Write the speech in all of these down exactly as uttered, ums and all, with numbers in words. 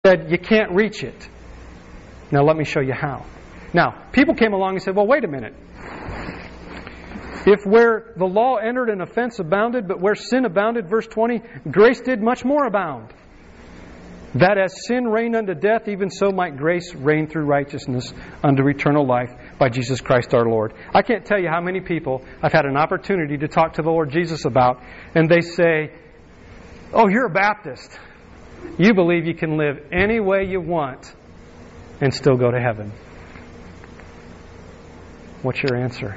said, you can't reach it. Now let me show you how. Now, people came along and said, well, wait a minute. If where the law entered an offense abounded, but where sin abounded, verse twenty, grace did much more abound. That as sin reigned unto death, even so might grace reign through righteousness unto eternal life by Jesus Christ our Lord. I can't tell you how many people I've had an opportunity to talk to the Lord Jesus about, and they say, oh, you're a Baptist. You believe you can live any way you want and still go to heaven. What's your answer?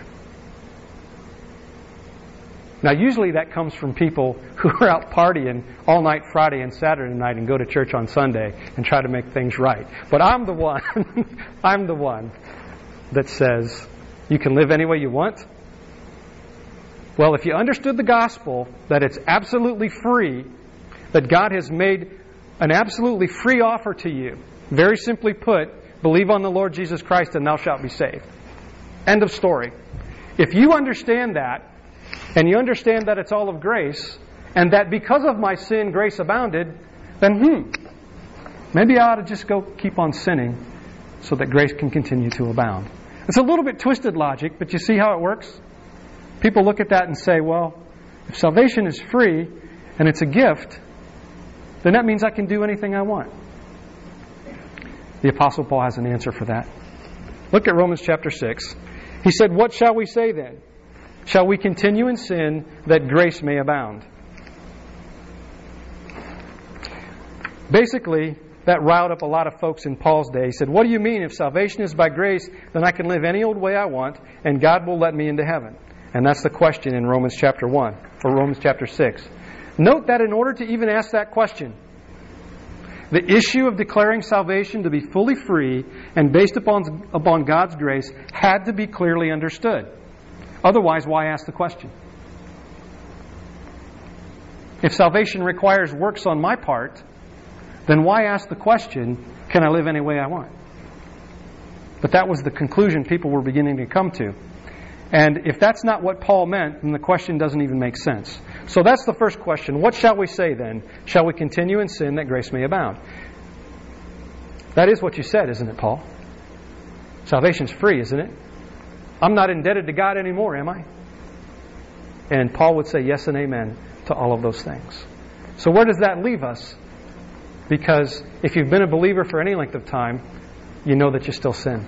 Now, usually that comes from people who are out partying all night Friday and Saturday night and go to church on Sunday and try to make things right. But I'm the one, I'm the one that says you can live any way you want. Well, if you understood the gospel, that it's absolutely free, that God has made an absolutely free offer to you, very simply put, believe on the Lord Jesus Christ and thou shalt be saved. End of story. If you understand that, and you understand that it's all of grace, and that because of my sin, grace abounded, then hmm, maybe I ought to just go keep on sinning so that grace can continue to abound. It's a little bit twisted logic, but you see how it works? People look at that and say, well, if salvation is free and it's a gift, then that means I can do anything I want. The Apostle Paul has an answer for that. Look at Romans chapter six. He said, what shall we say then? Shall we continue in sin that grace may abound? Basically, that riled up a lot of folks in Paul's day. He said, what do you mean? If salvation is by grace, then I can live any old way I want, and God will let me into heaven. And that's the question in Romans chapter one, or Romans chapter six. Note that in order to even ask that question, the issue of declaring salvation to be fully free and based upon, upon God's grace had to be clearly understood. Otherwise, why ask the question? If salvation requires works on my part, then why ask the question, can I live any way I want? But that was the conclusion people were beginning to come to. And if that's not what Paul meant, then the question doesn't even make sense. So that's the first question. What shall we say then? Shall we continue in sin that grace may abound? That is what you said, isn't it, Paul? Salvation's free, isn't it? I'm not indebted to God anymore, am I? And Paul would say yes and amen to all of those things. So where does that leave us? Because if you've been a believer for any length of time, you know that you still sin.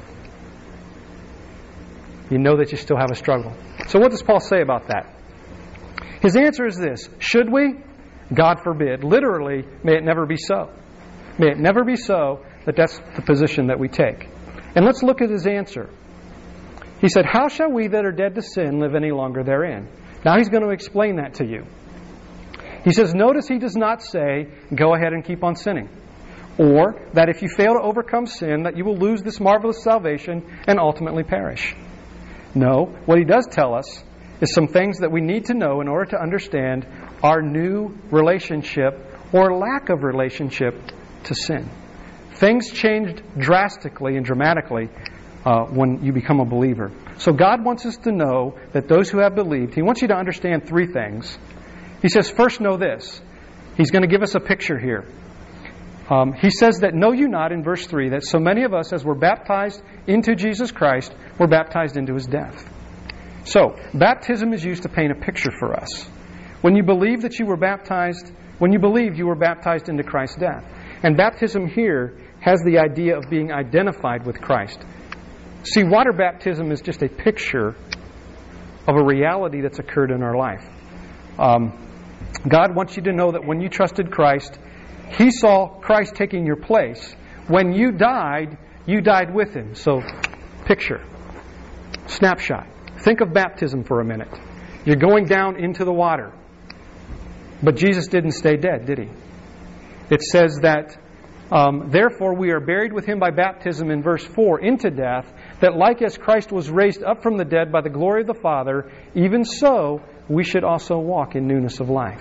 You know that you still have a struggle. So what does Paul say about that? His answer is this. Should we? God forbid. Literally, may it never be so. May it never be so that that's the position that we take. And let's look at his answer. He said, how shall we that are dead to sin live any longer therein? Now he's going to explain that to you. He says, notice he does not say, go ahead and keep on sinning. Or that if you fail to overcome sin, that you will lose this marvelous salvation and ultimately perish. No, what he does tell us is some things that we need to know in order to understand our new relationship or lack of relationship to sin. Things changed drastically and dramatically uh, when you become a believer. So God wants us to know that those who have believed, He wants you to understand three things. He says, first, know this. He's going to give us a picture here. Um, he says that know you not in verse three, that so many of us as were baptized into Jesus Christ were baptized into His death. So, baptism is used to paint a picture for us. When you believe that you were baptized, when you believed you were baptized into Christ's death. And baptism here has the idea of being identified with Christ. See, water baptism is just a picture of a reality that's occurred in our life. Um, God wants you to know that when you trusted Christ, He saw Christ taking your place. When you died, you died with Him. So, picture. Snapshot. Think of baptism for a minute. You're going down into the water. But Jesus didn't stay dead, did He? It says that, um, therefore we are buried with Him by baptism in verse four into death, that like as Christ was raised up from the dead by the glory of the Father, even so we should also walk in newness of life.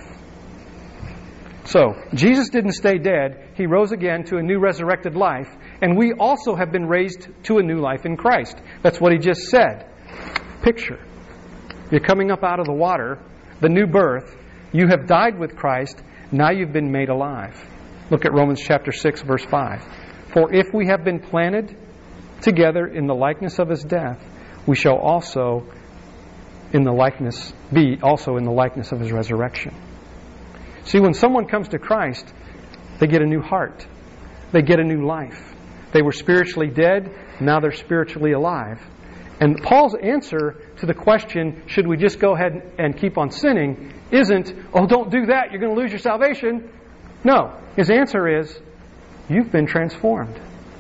So, Jesus didn't stay dead. He rose again to a new resurrected life. And we also have been raised to a new life in Christ. That's what He just said. Picture. You're coming up out of the water, the new birth. You have died with Christ. Now you've been made alive. Look at Romans chapter six, verse five. For if we have been planted together in the likeness of His death, we shall also in the likeness be also in the likeness of His resurrection. See, when someone comes to Christ, they get a new heart. They get a new life. They were spiritually dead, now they're spiritually alive. And Paul's answer to the question, should we just go ahead and keep on sinning, isn't, oh, don't do that, you're going to lose your salvation. No. His answer is, you've been transformed.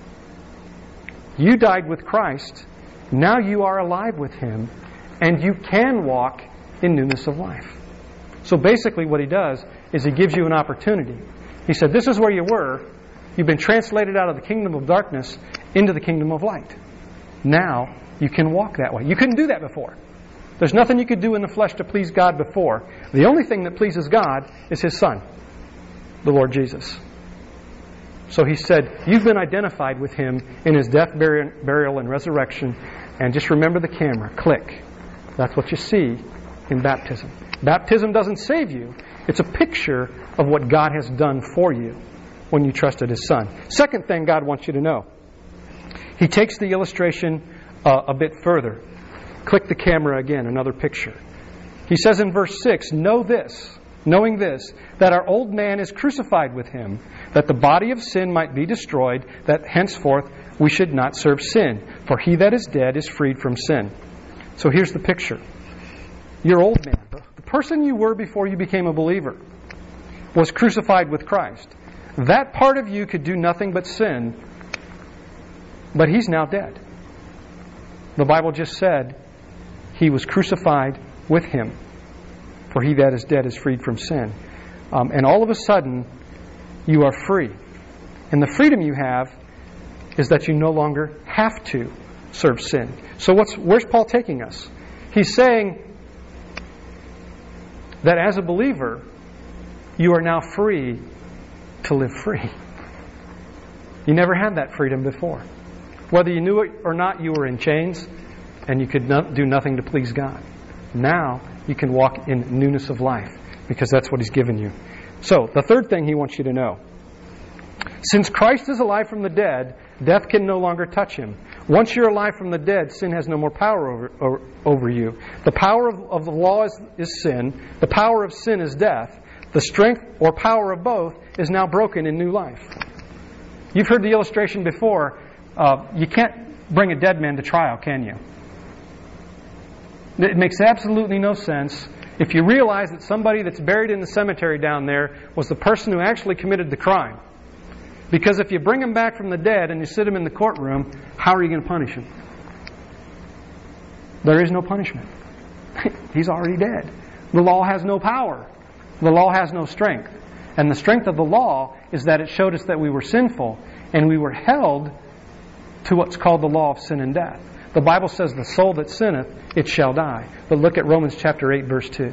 You died with Christ. Now you are alive with Him. And you can walk in newness of life. So basically what he does is he gives you an opportunity. He said, this is where you were. You've been translated out of the kingdom of darkness into the kingdom of light. Now you can walk that way. You couldn't do that before. There's nothing you could do in the flesh to please God before. The only thing that pleases God is His Son, the Lord Jesus. So He said, you've been identified with Him in His death, burial, and resurrection. And just remember the camera. Click. That's what you see in baptism. Baptism doesn't save you. It's a picture of what God has done for you when you trusted His Son. Second thing God wants you to know. He takes the illustration uh, a bit further. Click the camera again, another picture. He says in verse six, know this, knowing this, that our old man is crucified with Him, that the body of sin might be destroyed, that henceforth we should not serve sin. For he that is dead is freed from sin. So here's the picture. Your old man, the person you were before you became a believer, was crucified with Christ. That part of you could do nothing but sin, but he's now dead. The Bible just said He was crucified with Him. For he that is dead is freed from sin. Um, and all of a sudden, you are free. And the freedom you have is that you no longer have to serve sin. So what's where's Paul taking us? He's saying that as a believer, you are now free to live free. You never had that freedom before. Whether you knew it or not, you were in chains and you could not do nothing to please God. Now you can walk in newness of life because that's what He's given you. So, the third thing He wants you to know. Since Christ is alive from the dead, death can no longer touch Him. Once you're alive from the dead, sin has no more power over, over, over you. The power of, of the law is, is sin. The power of sin is death. The strength or power of both is now broken in new life. You've heard the illustration before. Uh, you can't bring a dead man to trial, can you? It makes absolutely no sense if you realize that somebody that's buried in the cemetery down there was the person who actually committed the crime. Because if you bring him back from the dead and you sit him in the courtroom, how are you going to punish him? There is no punishment. He's already dead. The law has no power. The law has no strength. And the strength of the law is that it showed us that we were sinful and we were held to what's called the law of sin and death. The Bible says the soul that sinneth, it shall die. But look at Romans chapter eight, verse two.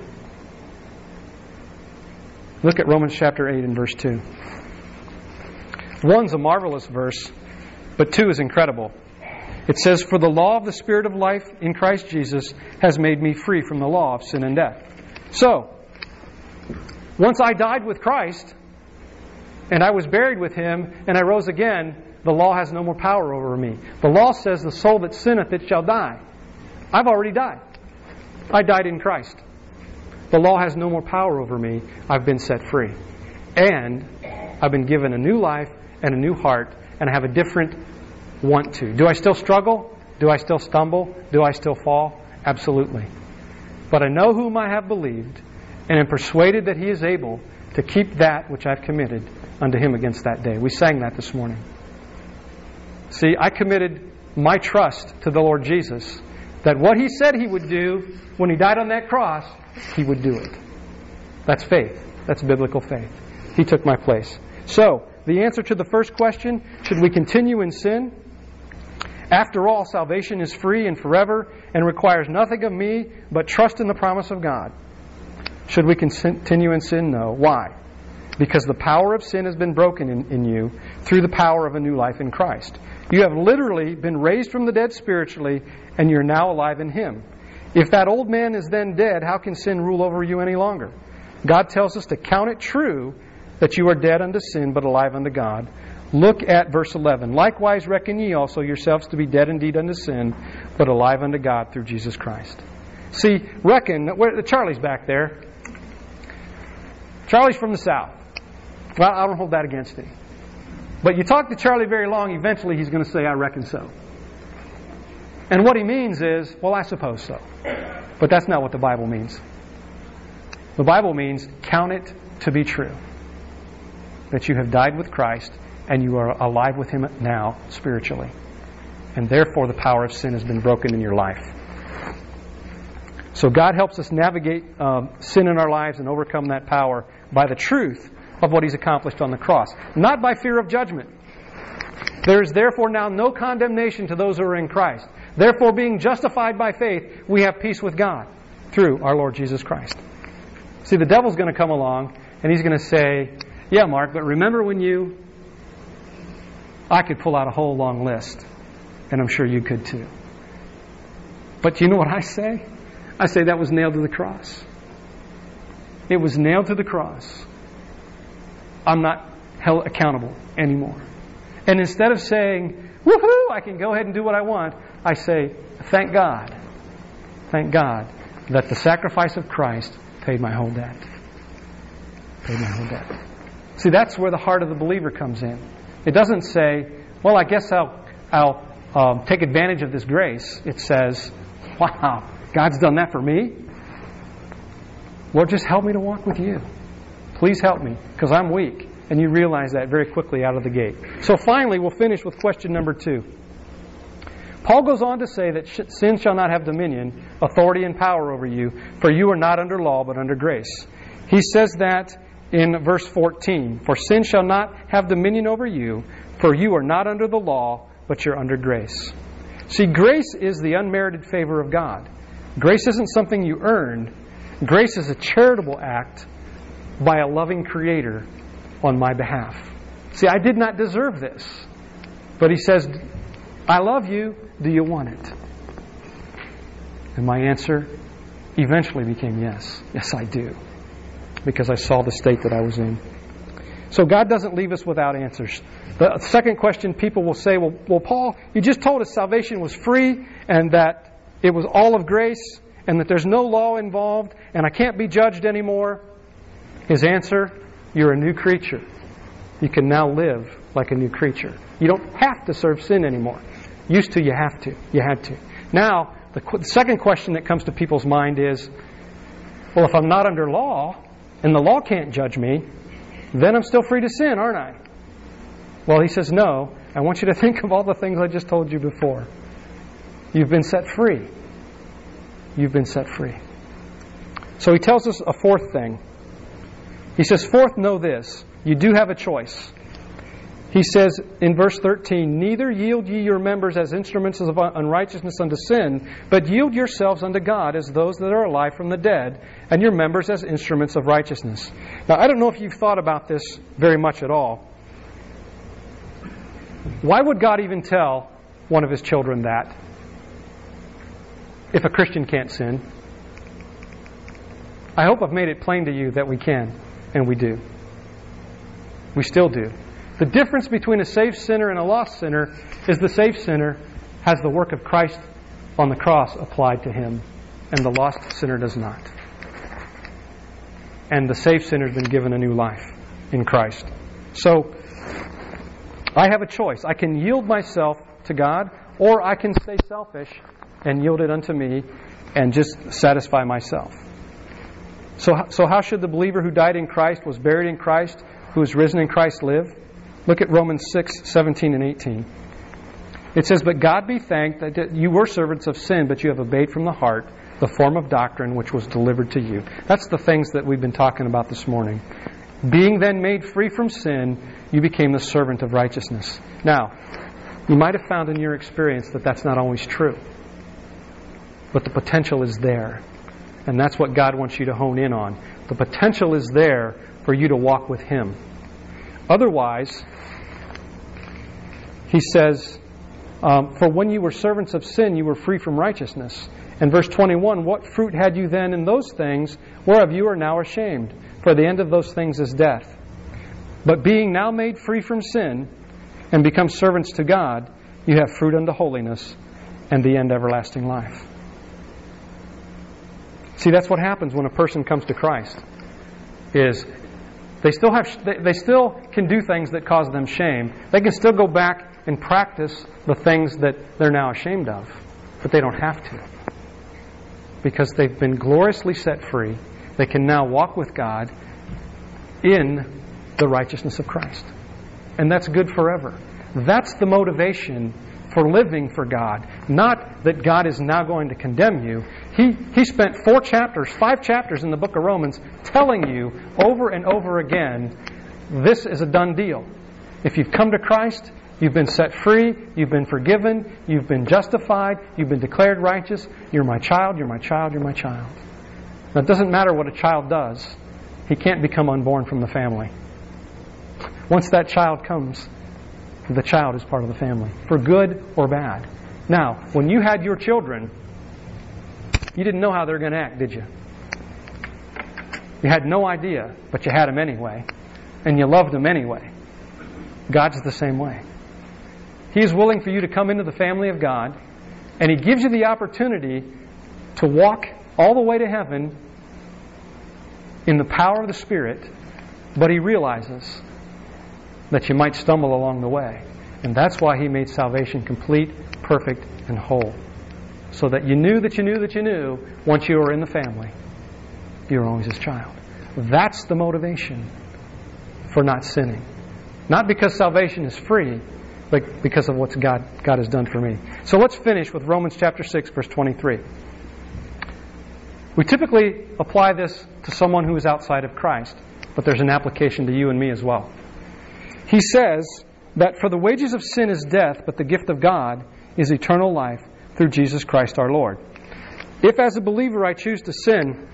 Look at Romans chapter eight and verse two. One's a marvelous verse, but two is incredible. It says, for the law of the Spirit of life in Christ Jesus has made me free from the law of sin and death. So, once I died with Christ, and I was buried with Him, and I rose again, the law has no more power over me. The law says the soul that sinneth, it shall die. I've already died. I died in Christ. The law has no more power over me. I've been set free. And I've been given a new life and a new heart, and I have a different want to. Do I still struggle? Do I still stumble? Do I still fall? Absolutely. But I know whom I have believed, and am persuaded that He is able to keep that which I've committed unto Him against that day. We sang that this morning. See, I committed my trust to the Lord Jesus, that what He said He would do when He died on that cross, He would do it. That's faith. That's biblical faith. He took my place. So, the answer to the first question, should we continue in sin? After all, salvation is free and forever and requires nothing of me but trust in the promise of God. Should we continue in sin? No. Why? Because the power of sin has been broken in, in you through the power of a new life in Christ. You have literally been raised from the dead spiritually, and you're now alive in Him. If that old man is then dead, how can sin rule over you any longer? God tells us to count it true that you are dead unto sin, but alive unto God. Look at verse eleven. Likewise reckon ye also yourselves to be dead indeed unto sin, but alive unto God through Jesus Christ. See, reckon, where, Charlie's back there. Charlie's from the South. Well, I don't hold that against him. But you talk to Charlie very long, eventually he's going to say, I reckon so. And what he means is, well, I suppose so. But that's not what the Bible means. The Bible means, count it to be true. That you have died with Christ and you are alive with Him now, spiritually. And therefore the power of sin has been broken in your life. So God helps us navigate um, sin in our lives and overcome that power by the truth of what He's accomplished on the cross. Not by fear of judgment. There is therefore now no condemnation to those who are in Christ. Therefore, being justified by faith, we have peace with God through our Lord Jesus Christ. See, the devil's going to come along and he's going to say, yeah, Mark, but remember when you... I could pull out a whole long list, and I'm sure you could too. But you know what I say? I say that was nailed to the cross. It was nailed to the cross. I'm not held accountable anymore. And instead of saying, woohoo, I can go ahead and do what I want, I say, thank God. Thank God that the sacrifice of Christ paid my whole debt. Paid my whole debt. See, that's where the heart of the believer comes in. It doesn't say, well, I guess I'll, I'll um, take advantage of this grace. It says, wow, God's done that for me? Lord, just help me to walk with you. Please help me, because I'm weak. And you realize that very quickly out of the gate. So finally, we'll finish with question number two. Paul goes on to say that sin shall not have dominion, authority, and power over you, for you are not under law, but under grace. He says that in verse fourteen. For sin shall not have dominion over you, for you are not under the law, but you're under grace. See, grace is the unmerited favor of God. Grace isn't something you earned. Grace is a charitable act by a loving Creator on my behalf. See, I did not deserve this. But He says, I love you. Do you want it? And my answer eventually became yes. Yes, I do. Because I saw the state that I was in. So God doesn't leave us without answers. The second question, people will say, well, well, Paul, you just told us salvation was free and that it was all of grace and that there's no law involved and I can't be judged anymore. His answer, you're a new creature. You can now live like a new creature. You don't have to serve sin anymore. Used to, you have to. You had to. Now, the, qu- the second question that comes to people's mind is, well, if I'm not under law and the law can't judge me, then I'm still free to sin, aren't I? Well, he says, no. I want you to think of all the things I just told you before. You've been set free. You've been set free. So he tells us a fourth thing. He says, fourth, know this. You do have a choice. He says in verse thirteen, neither yield ye your members as instruments of unrighteousness unto sin, but yield yourselves unto God as those that are alive from the dead, and your members as instruments of righteousness. Now, I don't know if you've thought about this very much at all. Why would God even tell one of His children that? If a Christian can't sin. I hope I've made it plain to you that we can, and we do. We still do. The difference between a saved sinner and a lost sinner is the saved sinner has the work of Christ on the cross applied to him, and the lost sinner does not. And the saved sinner has been given a new life in Christ. So, I have a choice. I can yield myself to God, or I can stay selfish and yield it unto me and just satisfy myself. So, so how should the believer who died in Christ, was buried in Christ, who is risen in Christ live? Look at Romans six, seventeen and eighteen. It says, but God be thanked that you were servants of sin, but you have obeyed from the heart the form of doctrine which was delivered to you. That's the things that we've been talking about this morning. Being then made free from sin, you became the servant of righteousness. Now, you might have found in your experience that that's not always true. But the potential is there. And that's what God wants you to hone in on. The potential is there for you to walk with Him. Otherwise, he says, um, for when you were servants of sin, you were free from righteousness. And verse twenty-one, what fruit had you then in those things, whereof you are now ashamed? For the end of those things is death. But being now made free from sin and become servants to God, you have fruit unto holiness and the end everlasting life. See, that's what happens when a person comes to Christ. Is they still have they, they still can do things that cause them shame. They can still go back and practice the things that they're now ashamed of, but they don't have to. Because they've been gloriously set free, they can now walk with God in the righteousness of Christ. And that's good forever. That's the motivation for living for God. Not that God is now going to condemn you. He, he spent four chapters, five chapters in the book of Romans telling you over and over again, this is a done deal. If you've come to Christ, you've been set free, you've been forgiven, you've been justified, you've been declared righteous, you're my child, you're my child, you're my child. Now, it doesn't matter what a child does. He can't become unborn from the family. Once that child comes, the child is part of the family, for good or bad. Now, when you had your children, you didn't know how they were going to act, did you? You had no idea, but you had them anyway, and you loved them anyway. God's the same way. He is willing for you to come into the family of God, and He gives you the opportunity to walk all the way to heaven in the power of the Spirit, but He realizes that you might stumble along the way. And that's why He made salvation complete, perfect, and whole. So that you knew that you knew that you knew, once you were in the family, you were always His child. That's the motivation for not sinning. Not because salvation is free, but because of what God, God has done for me. So let's finish with Romans chapter six, verse twenty-three. We typically apply this to someone who is outside of Christ, but there's an application to you and me as well. He says that for the wages of sin is death, but the gift of God is eternal life through Jesus Christ our Lord. If as a believer I choose to sin,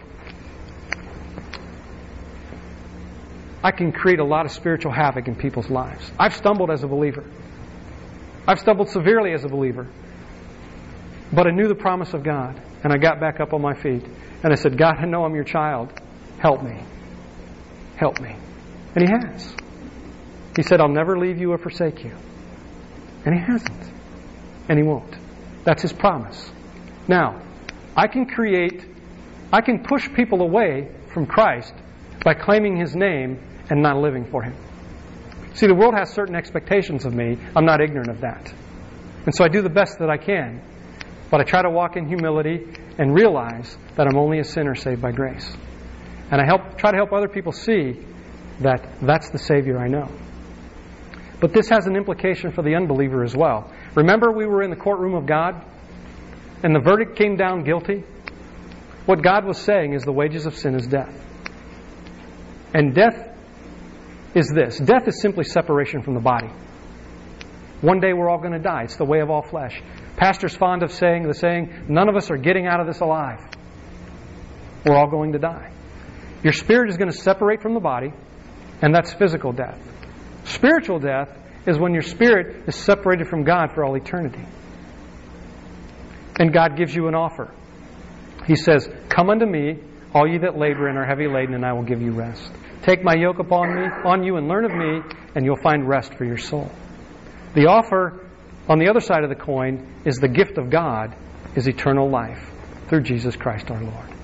I can create a lot of spiritual havoc in people's lives. I've stumbled as a believer. I've stumbled severely as a believer. But I knew the promise of God, and I got back up on my feet. And I said, God, I know I'm your child. Help me. Help me. And He has. He said, I'll never leave you or forsake you. And He hasn't. And He won't. That's His promise. Now, I can create, I can push people away from Christ by claiming His name and not living for Him. See, the world has certain expectations of me. I'm not ignorant of that. And so I do the best that I can. But I try to walk in humility and realize that I'm only a sinner saved by grace. And I help try to help other people see that that's the Savior I know. But this has an implication for the unbeliever as well. Remember, we were in the courtroom of God, and the verdict came down guilty? What God was saying is the wages of sin is death. And death is this. Death is simply separation from the body. One day we're all going to die. It's the way of all flesh. Pastor's fond of saying the saying, none of us are getting out of this alive. We're all going to die. Your spirit is going to separate from the body, and that's physical death. Spiritual death is when your spirit is separated from God for all eternity. And God gives you an offer. He says, come unto me, all ye that labor and are heavy laden, and I will give you rest. Take my yoke upon me, on you, and learn of me, and you'll find rest for your soul. The offer on the other side of the coin is the gift of God is eternal life through Jesus Christ our Lord.